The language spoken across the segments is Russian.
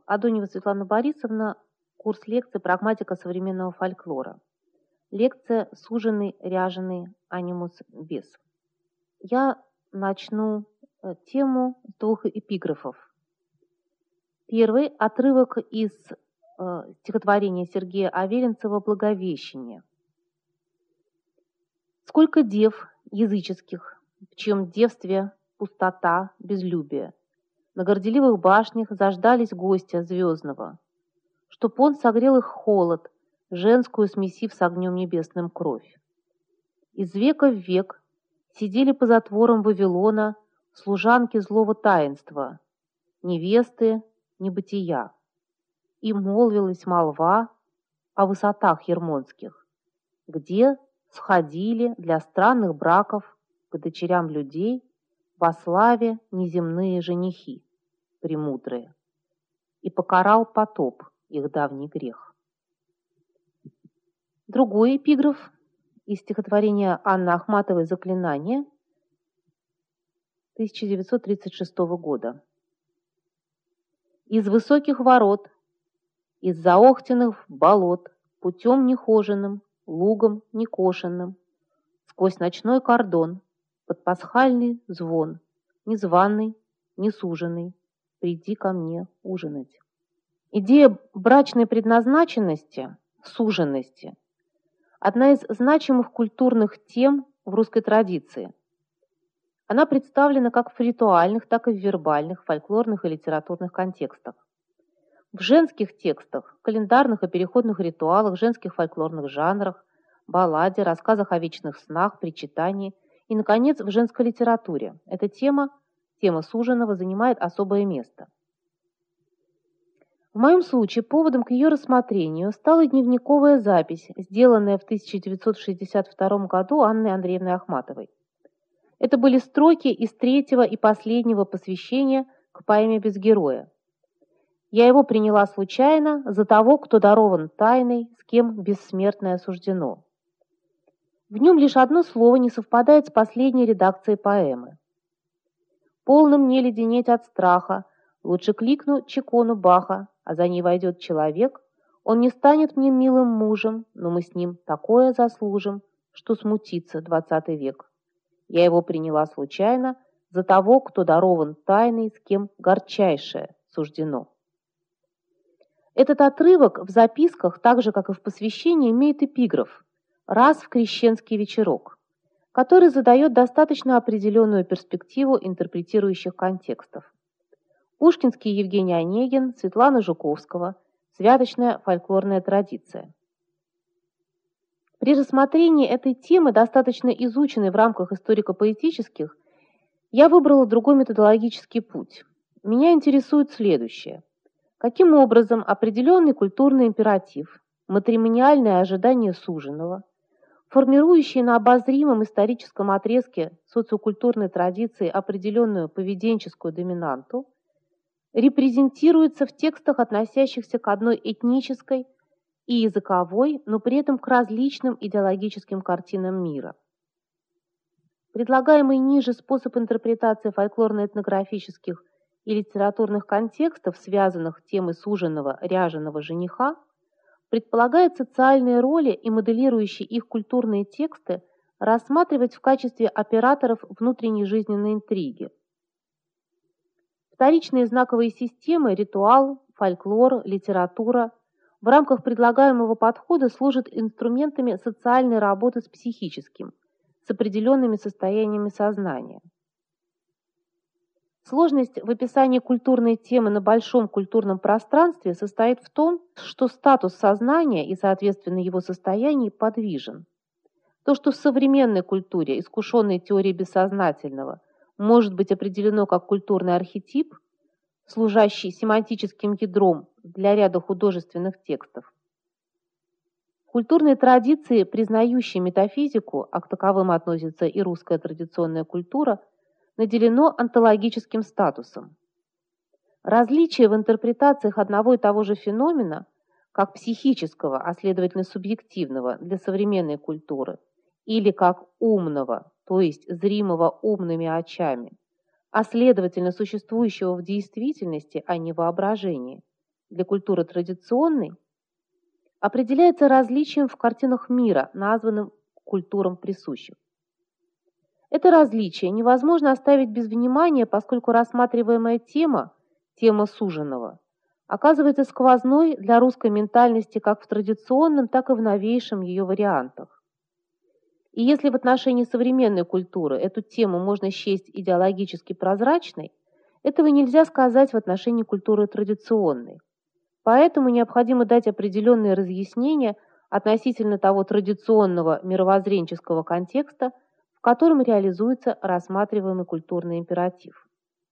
Адонева Светлана Борисовна, курс лекций «Прагматика современного фольклора». Лекция «Суженый, ряженый, анимус бес». Я начну тему с двух эпиграфов. Первый – отрывок из стихотворения Сергея Аверинцева «Благовещение». «Сколько дев языческих, в чьем девстве пустота, безлюбие, на горделивых башнях заждались гостя звездного, чтоб он согрел их холод, женскую смесив с огнем небесным кровь. Из века в век сидели по затворам Вавилона служанки злого таинства, невесты небытия, и молвилась молва о высотах ермонских, где сходили для странных браков к дочерям людей во славе неземные женихи, премудрые, и покарал потоп их давний грех». Другой эпиграф из стихотворения Анны Ахматовой «Заклинание» 1936 года. «Из высоких ворот, из заохтенных болот, путем нехоженным, лугом некошенным, сквозь ночной кордон, под пасхальный звон, незваный, несуженный, приди ко мне ужинать». Идея брачной предназначенности, суженности – одна из значимых культурных тем в русской традиции. Она представлена как в ритуальных, так и в вербальных, фольклорных и литературных контекстах. В женских текстах, календарных и переходных ритуалах, женских фольклорных жанрах, балладе, рассказах о вечных снах, причитании и, наконец, в женской литературе. Эта тема суженого, занимает особое место. В моем случае поводом к ее рассмотрению стала дневниковая запись, сделанная в 1962 году Анной Андреевной Ахматовой. Это были строки из третьего и последнего посвящения к поэме «Без героя». Я его приняла случайно за того, кто дарован тайной, с кем бессмертное суждено. В нем лишь одно слово не совпадает с последней редакцией поэмы. «Полно мне леденеть от страха, лучше кликну чекону Баха, а за ней войдет человек, он не станет мне милым мужем, но мы с ним такое заслужим, что смутится 20 век. Я его приняла случайно за того, кто дарован тайной, с кем горчайшее суждено». Этот отрывок в записках, так же, как и в посвящении, имеет эпиграф «Раз в крещенский вечерок», который задает достаточно определенную перспективу интерпретирующих контекстов. Пушкинский Евгений Онегин, Светлана Жуковского, святочная фольклорная традиция. При рассмотрении этой темы, достаточно изученной в рамках историко-поэтических, я выбрала другой методологический путь. Меня интересует следующее. Каким образом определенный культурный императив, матримониальное ожидание суженого, формирующие на обозримом историческом отрезке социокультурной традиции определенную поведенческую доминанту, репрезентируется в текстах, относящихся к одной этнической и языковой, но при этом к различным идеологическим картинам мира. Предлагаемый ниже способ интерпретации фольклорно-этнографических и литературных контекстов, связанных темой суженого, ряженого жениха, предполагает социальные роли и моделирующие их культурные тексты рассматривать в качестве операторов внутренней жизненной интриги. Вторичные знаковые системы, ритуал, фольклор, литература в рамках предлагаемого подхода служат инструментами социальной работы с психическим, с определенными состояниями сознания. Сложность в описании культурной темы на большом культурном пространстве состоит в том, что статус сознания и, соответственно, его состояние подвижен. То, что в современной культуре, искушенной теорией бессознательного, может быть определено как культурный архетип, служащий семантическим ядром для ряда художественных текстов. Культурные традиции, признающие метафизику, а к таковым относится и русская традиционная культура, наделено онтологическим статусом. Различие в интерпретациях одного и того же феномена, как психического, а следовательно субъективного для современной культуры, или как умного, то есть зримого умными очами, а следовательно существующего в действительности, а не воображении, для культуры традиционной определяется различием в картинах мира, названным культурам присущим. Это различие невозможно оставить без внимания, поскольку рассматриваемая тема, тема суженого, оказывается сквозной для русской ментальности как в традиционном, так и в новейшем ее вариантах. И если в отношении современной культуры эту тему можно счесть идеологически прозрачной, этого нельзя сказать в отношении культуры традиционной. Поэтому необходимо дать определенные разъяснения относительно того традиционного мировоззренческого контекста, в котором реализуется рассматриваемый культурный императив.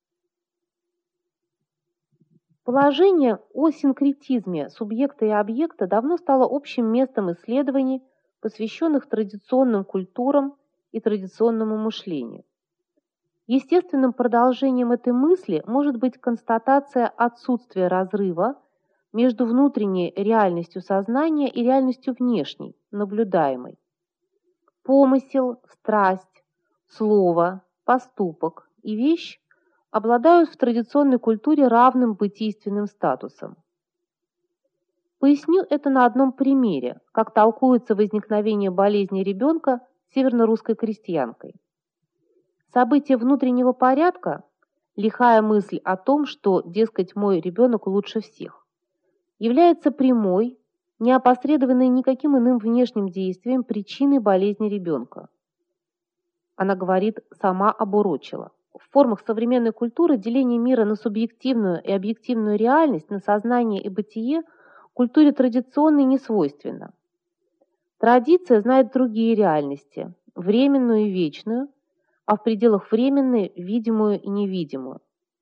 Положение о синкретизме субъекта и объекта давно стало общим местом исследований, посвященных традиционным культурам и традиционному мышлению. Естественным продолжением этой мысли может быть констатация отсутствия разрыва между внутренней реальностью сознания и реальностью внешней, наблюдаемой. Помысел, страсть, слово, поступок и вещь обладают в традиционной культуре равным бытийственным статусом. Поясню это на одном примере, как толкуется возникновение болезни ребенка северно-русской крестьянкой. Событие внутреннего порядка, лихая мысль о том, что, дескать, мой ребенок лучше всех, является прямой, не опосредованной никаким иным внешним действием причиной болезни ребенка. Она говорит, сама обурочила. В формах современной культуры деление мира на субъективную и объективную реальность, на сознание и бытие культуре традиционной не свойственно. Традиция знает другие реальности, временную и вечную, а в пределах временной – видимую и невидимую.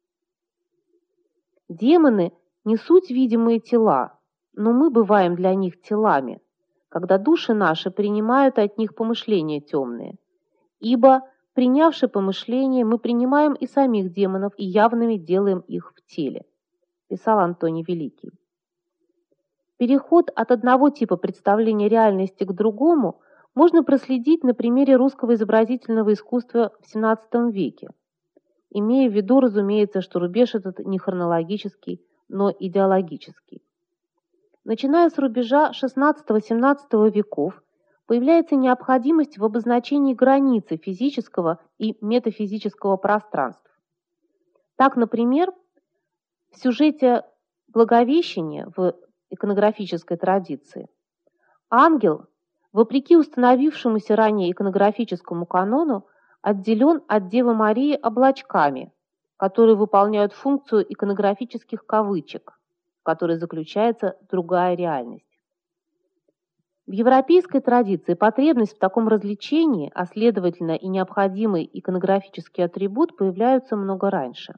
Демоны не суть видимые тела, но мы бываем для них телами, когда души наши принимают от них помышления темные. Ибо, принявши помышления, мы принимаем и самих демонов и явными делаем их в теле, писал Антоний Великий. Переход от одного типа представления реальности к другому можно проследить на примере русского изобразительного искусства в XVII веке, имея в виду, разумеется, что рубеж этот не хронологический, но идеологический. Начиная с рубежа XVI-XVII веков появляется необходимость в обозначении границы физического и метафизического пространств. Так, например, в сюжете Благовещения в иконографической традиции ангел, вопреки установившемуся ранее иконографическому канону, отделен от Девы Марии облачками, которые выполняют функцию иконографических кавычек, в которой заключается другая реальность. В европейской традиции потребность в таком развлечении, а следовательно и необходимый иконографический атрибут, появляются много раньше.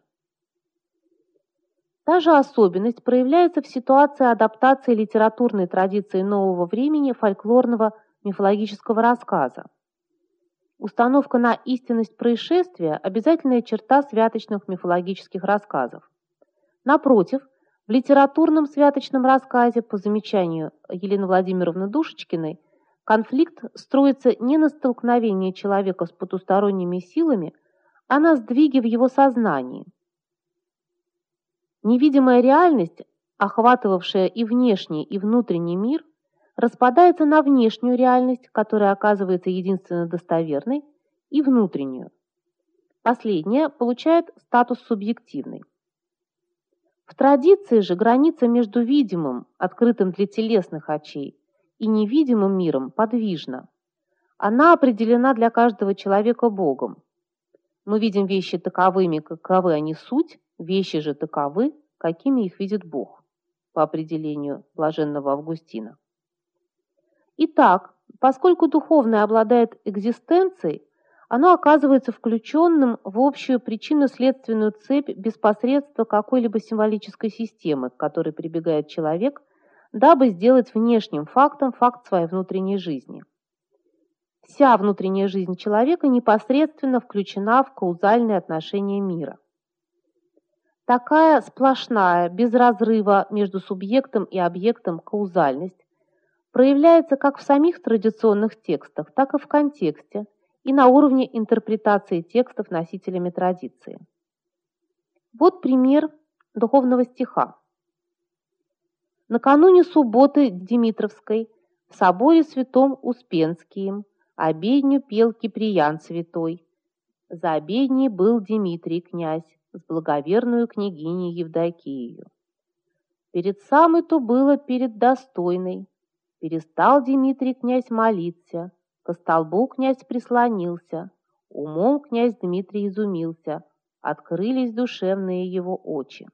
Та же особенность проявляется в ситуации адаптации литературной традиции нового времени фольклорного мифологического рассказа. Установка на истинность происшествия – обязательная черта святочных мифологических рассказов. Напротив, в литературном святочном рассказе, по замечанию Елены Владимировны Душечкиной, конфликт строится не на столкновении человека с потусторонними силами, а на сдвиге в его сознании. Невидимая реальность, охватывавшая и внешний, и внутренний мир, распадается на внешнюю реальность, которая оказывается единственно достоверной, и внутреннюю. Последняя получает статус субъективной. В традиции же граница между видимым, открытым для телесных очей, и невидимым миром подвижна. Она определена для каждого человека Богом. Мы видим вещи таковыми, каковы они суть, вещи же таковы, какими их видит Бог, по определению блаженного Августина. Итак, поскольку духовное обладает экзистенцией, оно оказывается включенным в общую причинно-следственную цепь без посредства какой-либо символической системы, к которой прибегает человек, дабы сделать внешним фактом факт своей внутренней жизни. Вся внутренняя жизнь человека непосредственно включена в каузальные отношения мира. Такая сплошная, без разрыва между субъектом и объектом каузальность проявляется как в самих традиционных текстах, так и в контексте и на уровне интерпретации текстов носителями традиции. Вот пример духовного стиха. Накануне субботы Димитровской в соборе святом Успенским обедню пел Киприян святой. За обедней был Дмитрий князь с благоверную княгиней Евдокией. Перед самой то было перед достойной. Перестал Дмитрий князь молиться, ко столбу князь прислонился, умом князь Дмитрий изумился, открылись душевные его очи.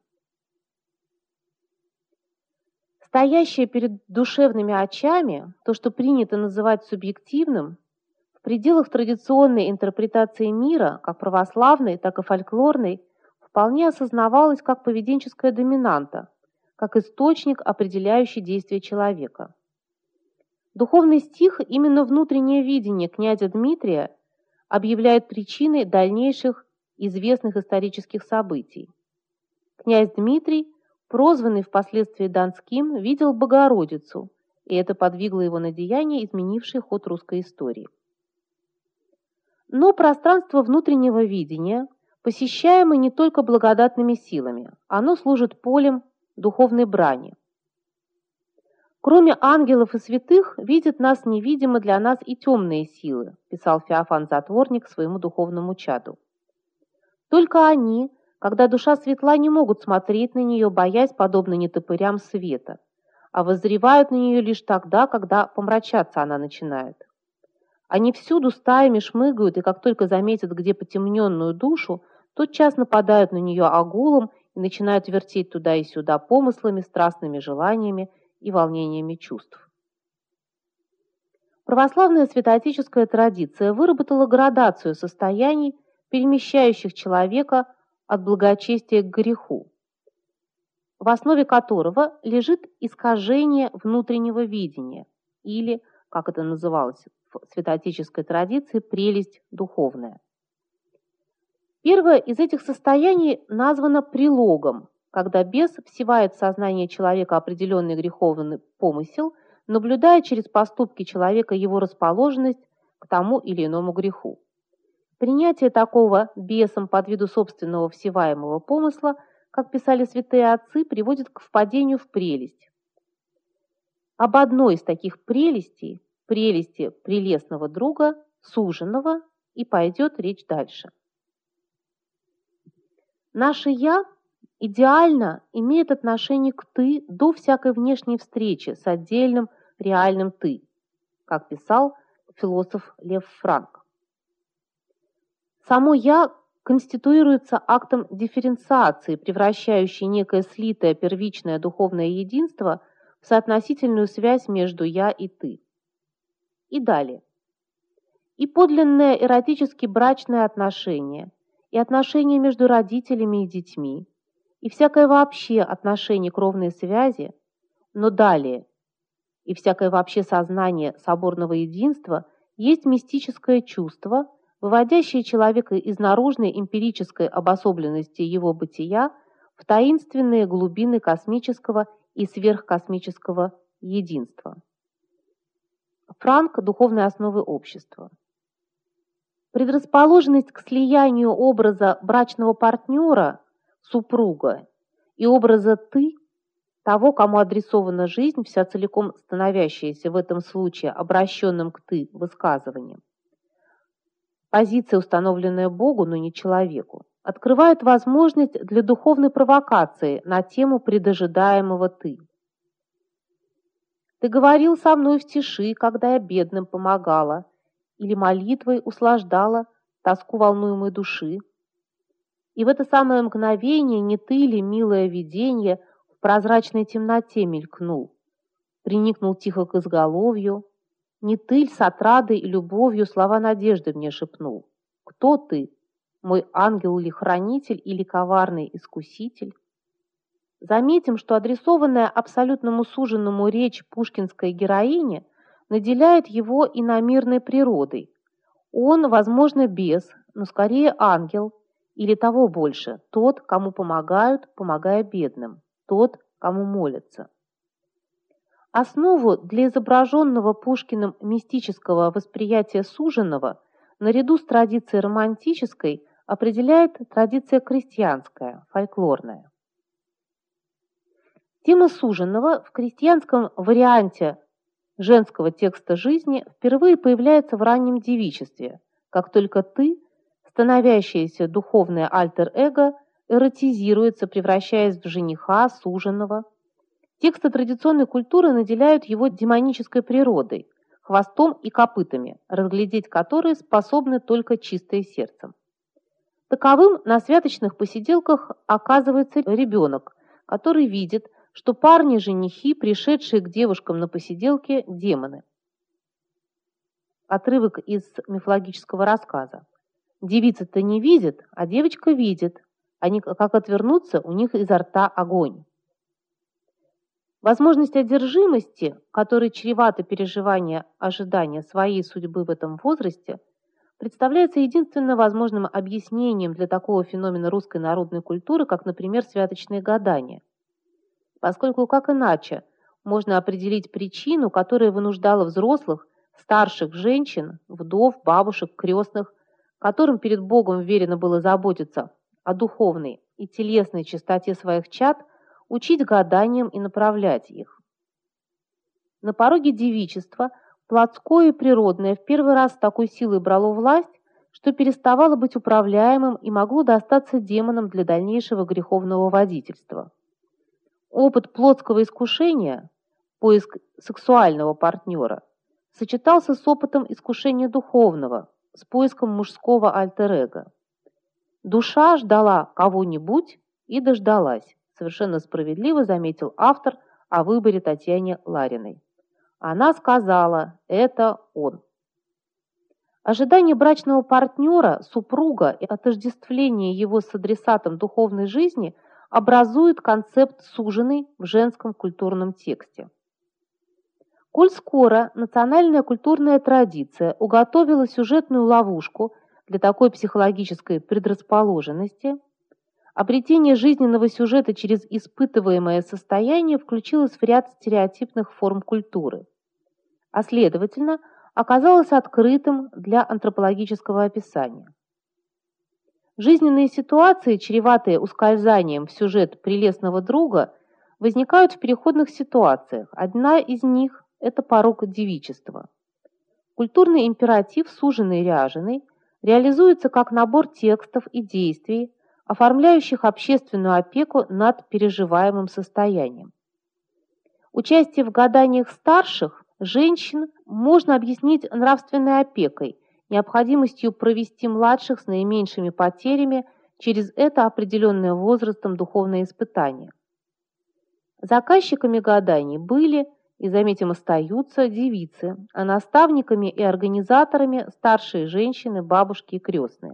Стоящее перед душевными очами, то, что принято называть субъективным, в пределах традиционной интерпретации мира, как православной, так и фольклорной, вполне осознавалось как поведенческая доминанта, как источник, определяющий действия человека. Духовный стих, именно внутреннее видение князя Дмитрия, объявляет причиной дальнейших известных исторических событий. Князь Дмитрий, прозванный впоследствии Донским, видел Богородицу, и это подвигло его на деяния, изменившие ход русской истории. Но пространство внутреннего видения посещаемо не только благодатными силами, оно служит полем духовной брани. «Кроме ангелов и святых, видят нас невидимо для нас и темные силы», писал Феофан Затворник своему духовному чаду. «Только они, когда душа светла, не могут смотреть на нее, боясь, подобно нетопырям света, а воззревают на нее лишь тогда, когда помрачаться она начинает. Они всюду стаями шмыгают, и как только заметят где потемненную душу, тотчас нападают на нее агулом и начинают вертеть туда и сюда помыслами, страстными желаниями и волнениями чувств». Православная святоотеческая традиция выработала градацию состояний, перемещающих человека от благочестия к греху, в основе которого лежит искажение внутреннего видения или, как это называлось в святоотеческой традиции, прелесть духовная. Первое из этих состояний названо прилогом, когда бес всевает в сознание человека определенный греховный помысел, наблюдая через поступки человека его расположенность к тому или иному греху. Принятие такого бесом под виду собственного всеваемого помысла, как писали святые отцы, приводит к впадению в прелесть. Об одной из таких прелестей, прелести прелестного друга, суженого, и пойдет речь дальше. Наше «я» идеально имеет отношение к «ты» до всякой внешней встречи с отдельным реальным «ты», как писал философ Лев Франк. Само «я» конституируется актом дифференциации, превращающей некое слитое первичное духовное единство в соотносительную связь между «я» и «ты». И далее. И подлинное эротически брачное отношение, и отношения между родителями и детьми, и всякое вообще отношение кровной связи, но далее, и всякое вообще сознание соборного единства есть мистическое чувство, выводящее человека из наружной эмпирической обособленности его бытия в таинственные глубины космического и сверхкосмического единства. Франк. Духовные основы общества. Предрасположенность к слиянию образа брачного партнера, супруга, и образа «ты», того, кому адресована жизнь, вся целиком становящаяся в этом случае обращенным к «ты» высказыванием, позиция, установленная Богу, но не человеку, открывает возможность для духовной провокации на тему предожидаемого «ты». «Ты говорил со мной в тиши, когда я бедным помогала, или молитвой услаждала тоску волнуемой души. И в это самое мгновение не ты ли, милое видение, в прозрачной темноте мелькнул, приникнул тихо к изголовью, не ты ль с отрадой и любовью слова надежды мне шепнул? Кто ты, мой ангел или хранитель, или коварный искуситель?» Заметим, что адресованная абсолютному суженному речь пушкинской героине наделяет его иномирной природой. Он, возможно, бес, но скорее ангел, или того больше, тот, кому помогают, помогая бедным, тот, кому молятся. Основу для изображенного Пушкиным мистического восприятия суженого наряду с традицией романтической определяет традиция крестьянская, фольклорная. Тема суженого в крестьянском варианте женского текста жизни впервые появляется в раннем девичестве, как только ты, становящееся духовное альтер-эго, эротизируется, превращаясь в жениха, суженого. Тексты традиционной культуры наделяют его демонической природой, хвостом и копытами, разглядеть которые способны только чистое сердцем. Таковым на святочных посиделках оказывается ребенок, который видит, что парни-женихи, пришедшие к девушкам на посиделке, демоны. Отрывок из мифологического рассказа. Девица-то не видит, а девочка видит. Они как отвернутся, у них изо рта огонь. Возможность одержимости, которой чревато переживание ожидания своей судьбы в этом возрасте, представляется единственно возможным объяснением для такого феномена русской народной культуры, как, например, святочные гадания. Поскольку как иначе можно определить причину, которая вынуждала взрослых, старших женщин, вдов, бабушек, крестных, которым перед Богом верено было заботиться о духовной и телесной чистоте своих чад, учить гаданиям и направлять их. На пороге девичества плотское и природное в первый раз с такой силой брало власть, что переставало быть управляемым и могло достаться демонам для дальнейшего греховного водительства. Опыт плотского искушения, поиск сексуального партнера, сочетался с опытом искушения духовного, с поиском мужского альтер-эго. Душа ждала кого-нибудь и дождалась, совершенно справедливо заметил автор о выборе Татьяны Лариной. Она сказала: «Это он». Ожидание брачного партнера, супруга и отождествление его с адресатом духовной жизни образует концепт суженый в женском культурном тексте. Коль скоро национальная культурная традиция уготовила сюжетную ловушку для такой психологической предрасположенности, обретение жизненного сюжета через испытываемое состояние включилось в ряд стереотипных форм культуры, а следовательно, оказалось открытым для антропологического описания. Жизненные ситуации, чреватые ускользанием в сюжет прелестного друга, возникают в переходных ситуациях. Одна из них – это порок девичества. Культурный императив «суженый ряженый» реализуется как набор текстов и действий, оформляющих общественную опеку над переживаемым состоянием. Участие в гаданиях старших женщин можно объяснить нравственной опекой, необходимостью провести младших с наименьшими потерями через это определенное возрастом духовное испытание. Заказчиками гаданий были, и, заметим, остаются девицы, а наставниками и организаторами старшие женщины, бабушки и крестные.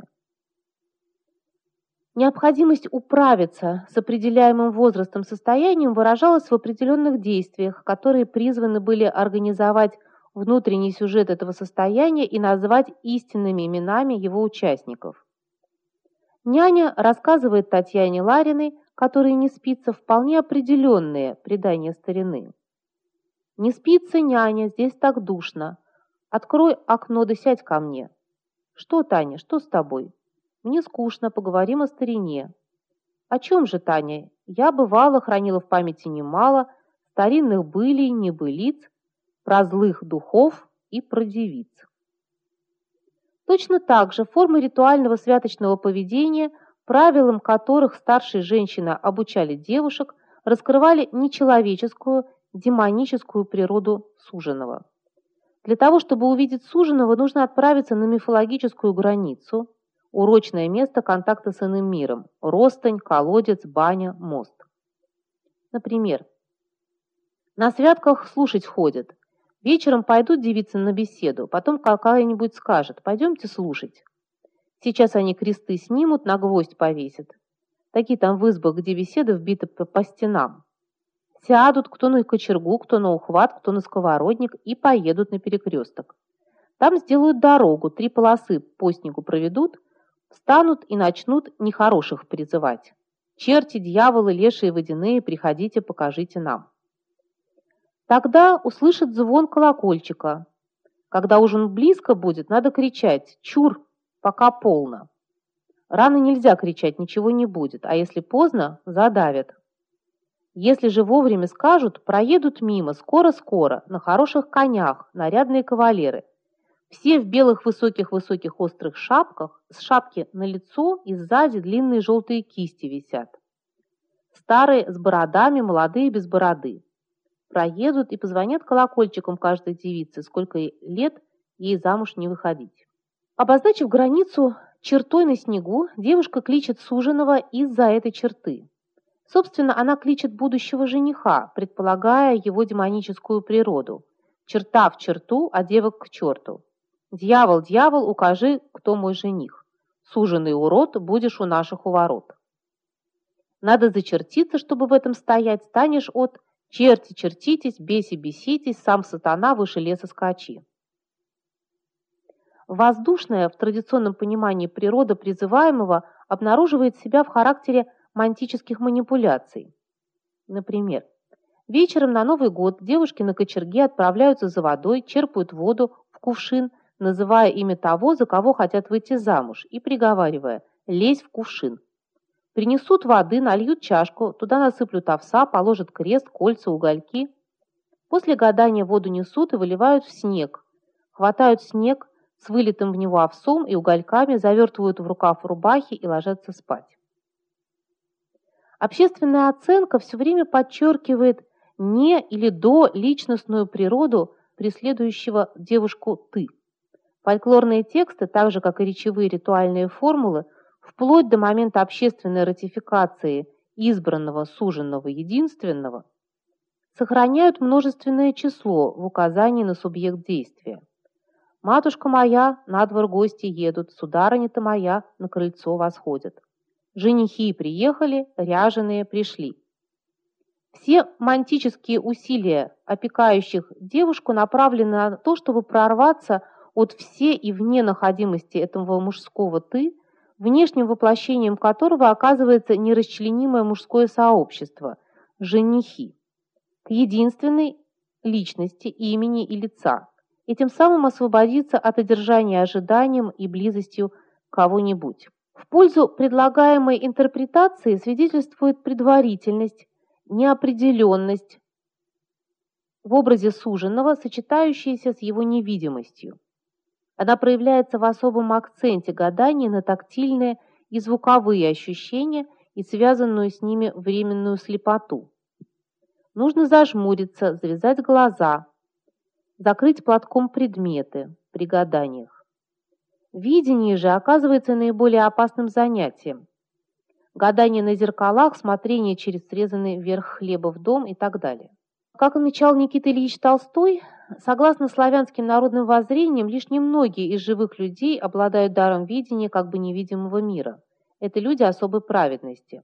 Необходимость управиться с определяемым возрастом состоянием выражалась в определенных действиях, которые призваны были организовать внутренний сюжет этого состояния и назвать истинными именами его участников. Няня рассказывает Татьяне Лариной, которой не спится, вполне определенные предания старины. «Не спится, няня, здесь так душно. Открой окно да сядь ко мне». «Что, Таня, что с тобой?» «Мне скучно, поговорим о старине». «О чем же, Таня? Я, бывало, хранила в памяти немало старинных былий, небылиц, про злых духов и про девиц». Точно так же формы ритуального святочного поведения, правилам которых старшие женщины обучали девушек, раскрывали нечеловеческую, демоническую природу суженого. Для того, чтобы увидеть суженого, нужно отправиться на мифологическую границу, урочное место контакта с иным миром – Ростань, колодец, баня, мост. Например, на святках слушать ходят. Вечером пойдут девицы на беседу, потом какая-нибудь скажет: «Пойдемте слушать». Сейчас они кресты снимут, на гвоздь повесят. Такие там в избах, где беседы вбиты по стенам. Сядут кто на кочергу, кто на ухват, кто на сковородник и поедут на перекресток. Там сделают дорогу, 3 полосы по снегу проведут, встанут и начнут нехороших призывать. «Черти, дьяволы, лешие водяные, приходите, покажите нам». Тогда услышат звон колокольчика. Когда ужин близко будет, надо кричать: «Чур, пока полно». Рано нельзя кричать, ничего не будет, а если поздно, задавят. Если же вовремя скажут, проедут мимо, скоро-скоро, на хороших конях, нарядные кавалеры. Все в белых высоких-высоких острых шапках, с шапки на лицо и сзади длинные желтые кисти висят. Старые с бородами, молодые без бороды. Проедут и позвонят колокольчиком каждой девице, сколько лет ей замуж не выходить. Обозначив границу чертой на снегу, девушка кличет суженого из-за этой черты. Собственно, она кличет будущего жениха, предполагая его демоническую природу. Черта в черту, а девок к черту. «Дьявол, дьявол, укажи, кто мой жених. Суженый урод, будешь у наших у ворот». Надо зачертиться, чтобы в этом стоять, станешь от «черти, чертитесь, беси, беситесь, сам сатана выше леса скачи». Воздушная, в традиционном понимании природа призываемого, обнаруживает себя в характере мантических манипуляций. Например, вечером на Новый год девушки на кочерге отправляются за водой, черпают воду в кувшин, называя имя того, за кого хотят выйти замуж, и приговаривая «лезь в кувшин». Принесут воды, нальют чашку, туда насыплют овса, положат крест, кольца, угольки. После гадания воду несут и выливают в снег. Хватают снег с вылитым в него овсом и угольками, завертывают в рукав рубахи и ложатся спать. Общественная оценка все время подчеркивает не или до личностную природу преследующего девушку «ты». Фольклорные тексты, так же как и речевые ритуальные формулы, вплоть до момента общественной ратификации избранного, суженного, единственного, сохраняют множественное число в указании на субъект действия. «Матушка моя, на двор гости едут, сударыня-то моя на крыльцо восходят. Женихи приехали, ряженые пришли». Все мантические усилия опекающих девушку направлены на то, чтобы прорваться от все и вне находимости этого мужского «ты», внешним воплощением которого оказывается нерасчленимое мужское сообщество – женихи, к единственной личности, имени и лица, и тем самым освободиться от одержания ожиданием и близостью кого-нибудь. В пользу предлагаемой интерпретации свидетельствует предварительность, неопределенность в образе суженого, сочетающаяся с его невидимостью. Она проявляется в особом акценте гадания на тактильные и звуковые ощущения и связанную с ними временную слепоту. Нужно зажмуриться, завязать глаза, закрыть платком предметы при гаданиях. Видение же оказывается наиболее опасным занятием. Гадание на зеркалах, смотрение через срезанный верх хлеба в дом и так далее. Как отмечал Никита Ильич Толстой, согласно славянским народным воззрениям, лишь немногие из живых людей обладают даром видения как бы невидимого мира. Это люди особой праведности.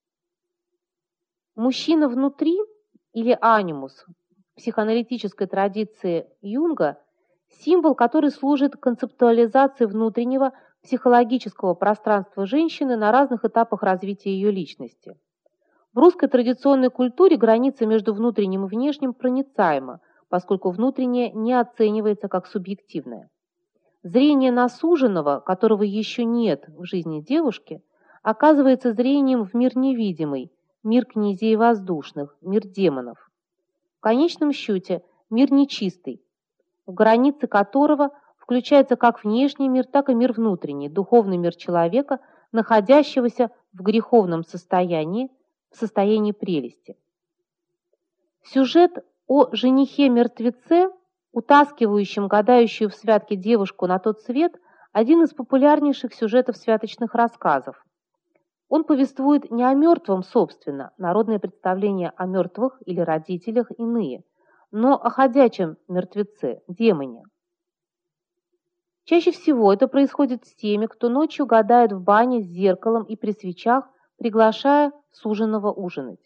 Мужчина внутри, или анимус, в психоаналитической традиции Юнга, символ, который служит концептуализации внутреннего психологического пространства женщины на разных этапах развития ее личности. В русской традиционной культуре граница между внутренним и внешним проницаема, поскольку внутреннее не оценивается как субъективное. Зрение на суженого, которого еще нет в жизни девушки, оказывается зрением в мир невидимый, мир князей воздушных, мир демонов. В конечном счете, мир нечистый, в границы которого включается как внешний мир, так и мир внутренний, духовный мир человека, находящегося в греховном состоянии, в состоянии прелести. Сюжет о женихе-мертвеце, утаскивающем гадающую в святке девушку на тот свет, один из популярнейших сюжетов святочных рассказов. Он повествует не о мертвом, собственно, народные представления о мертвых или родителях иные, но о ходячем мертвеце, демоне. Чаще всего это происходит с теми, кто ночью гадает в бане с зеркалом и при свечах, приглашая суженого ужинать.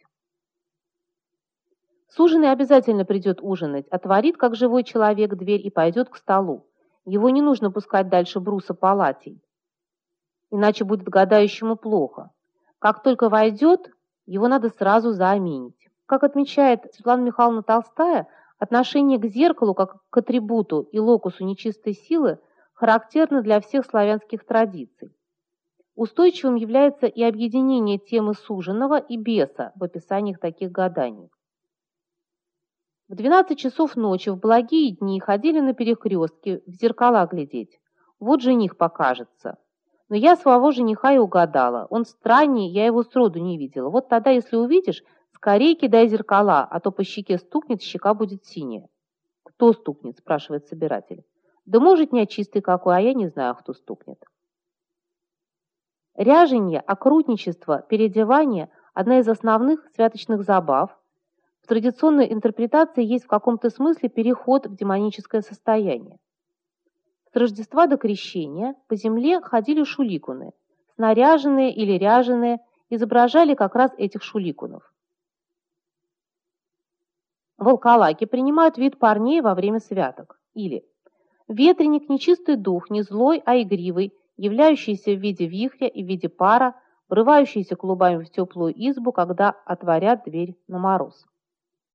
Суженый обязательно придет ужинать, отворит, как живой человек, дверь и пойдет к столу. Его не нужно пускать дальше бруса палатей, иначе будет гадающему плохо. Как только войдет, его надо сразу заменить. Как отмечает Светлана Михайловна Толстая, отношение к зеркалу как к атрибуту и локусу нечистой силы характерно для всех славянских традиций. Устойчивым является и объединение темы суженого и беса в описаниях таких гаданий. В 12 часов ночи в благие дни ходили на перекрестке в зеркала глядеть. Вот жених покажется. Но я своего жениха и угадала. Он страннее, я его сроду не видела. Вот тогда, если увидишь, скорее кидай зеркала, а то по щеке стукнет, щека будет синяя. Кто стукнет, спрашивает собиратель. Да может, нечистый какой, а я не знаю, кто стукнет. Ряженье, окрутничество, переодевание – одна из основных святочных забав. В традиционной интерпретации есть в каком-то смысле переход в демоническое состояние. С Рождества до Крещения по земле ходили шуликуны, снаряженные или ряженые, изображали как раз этих шуликунов. Волколаки принимают вид парней во время святок. Или ветреник – нечистый дух, не злой, а игривый, являющийся в виде вихря и в виде пара, врывающийся клубами в теплую избу, когда отворят дверь на мороз.